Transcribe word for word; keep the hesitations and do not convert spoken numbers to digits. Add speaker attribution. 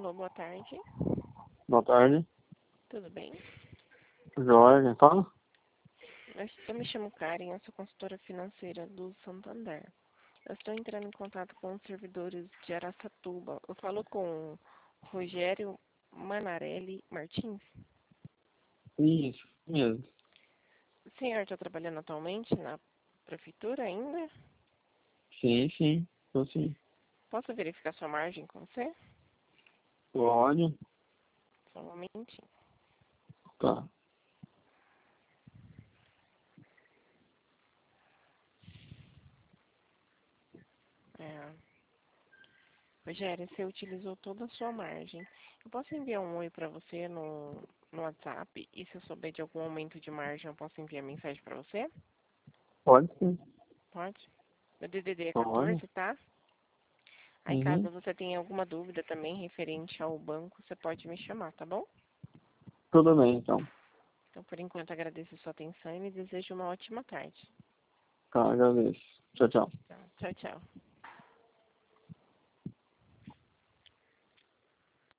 Speaker 1: Alô, boa tarde.
Speaker 2: Boa tarde.
Speaker 1: Tudo bem?
Speaker 2: Joia, quem fala?
Speaker 1: Eu me chamo Karen, eu sou consultora financeira do Santander. Eu estou entrando em contato com os servidores de Araçatuba. Eu falo com Rogério Manarelli Martins.
Speaker 2: Isso, mesmo.
Speaker 1: O senhor está trabalhando atualmente na prefeitura ainda?
Speaker 2: Sim, sim, tô sim.
Speaker 1: Posso verificar sua margem com você?
Speaker 2: Pode?
Speaker 1: Só um momentinho.
Speaker 2: Tá.
Speaker 1: É. Rogério, você utilizou toda a sua margem. Eu posso enviar um oi para você no, no WhatsApp? E se eu souber de algum aumento de margem, eu posso enviar mensagem para você?
Speaker 2: Pode sim.
Speaker 1: Pode? Meu D D D é
Speaker 2: Pode.
Speaker 1: quatorze, tá? Aí
Speaker 2: Uhum.
Speaker 1: caso você tenha alguma dúvida também referente ao banco, você pode me chamar, tá bom?
Speaker 2: Tudo bem, então.
Speaker 1: Então, por enquanto, agradeço a sua atenção e me desejo uma ótima tarde.
Speaker 2: Tá, agradeço. Tchau, tchau.
Speaker 1: Tá, tchau, tchau.